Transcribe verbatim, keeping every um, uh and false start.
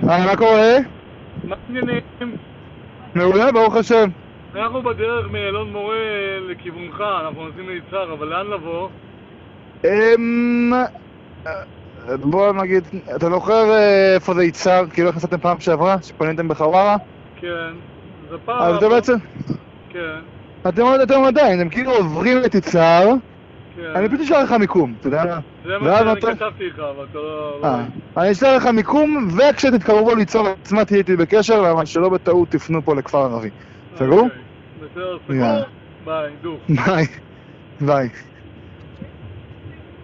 היי, מה קורה? מה עניינים? מעולה, ברוך השם. אנחנו בדרך מאלון מורה לכיוונך, אנחנו נוסעים ליצהר, אבל לאן לבוא? אמ... בוא נגיד, אתה זוכר איפה זה יצהר, כאילו איך נסעתם פעם שעברה, שפניתם בחווארה? כן, זה פעם... אז זה בעצם... כן, אתם אתם עדיין, הם כאילו עוברים את יצהר, כן. אני פשוט אשאר לך מיקום, אתה יודע מה? זה מה שאני כתבתי לך, אבל אתה לא... אה, אני אשאר לך מיקום, וכשתתקרבו ליצהר עצמה תהיה איתי בקשר, למה שלא בטעות תפנו פה לכפר ערבי. סגור? בסדר, סגור? ביי, דו. ביי. ביי.